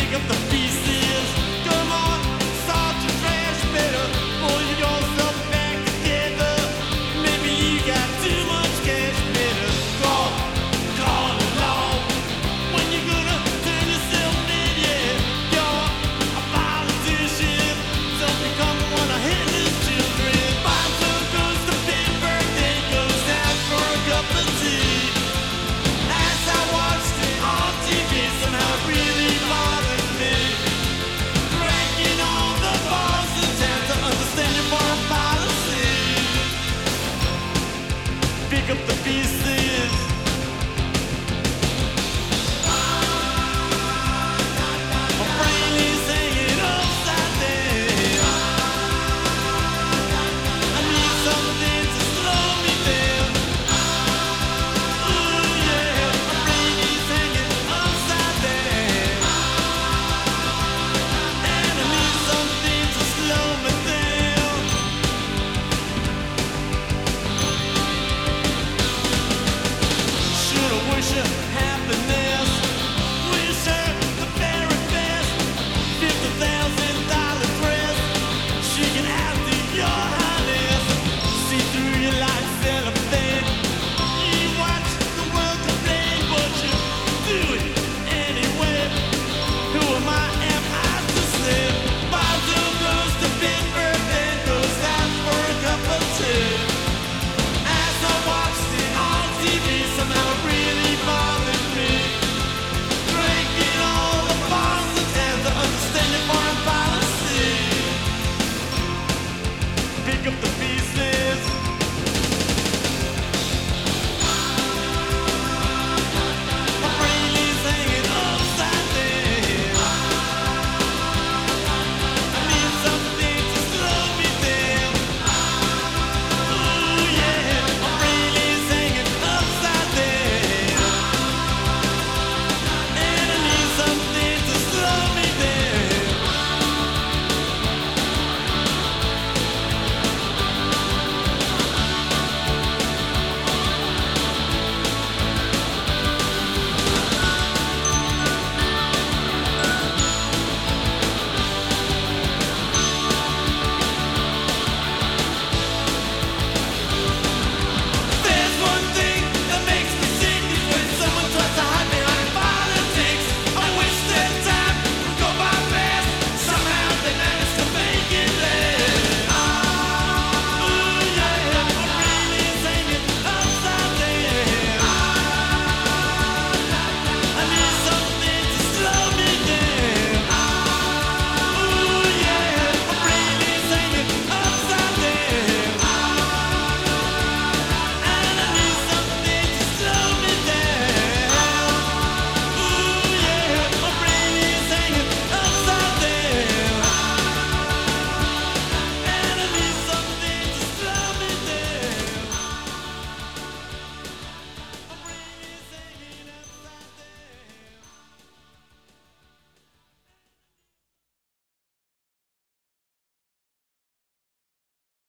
Pick up the pieces. Come on, sort your trash better. Pull yourself back together. Maybe you got too much cash better. Call along. When you gonna turn yourself in, yeah. You're a politician. Don't become one of Hitler's children. Bottle goes to bed, birthday goes out for a cup of tea. As I watched it on TV, somehow it really bothered me. Breaking all the laws in town to understand your foreign policy. Pick up the pieces. My brain is hanging upside down. I need something to slow me down. Ooh yeah, my brain is hanging upside down, and I need something to slow me down. Should I wish her happiness? Wish her the very best. $50,000 dress. She can have to your highness. See through you like cellophane. You watch the world complain, but you do it anyway. Who am I to say? Bottle goes to bed, birthday goes out for a cup of tea. As I watched it on TV, somehow it really bothered me. Breaking all the laws in town to understand your foreign policy. Pick up the pieces.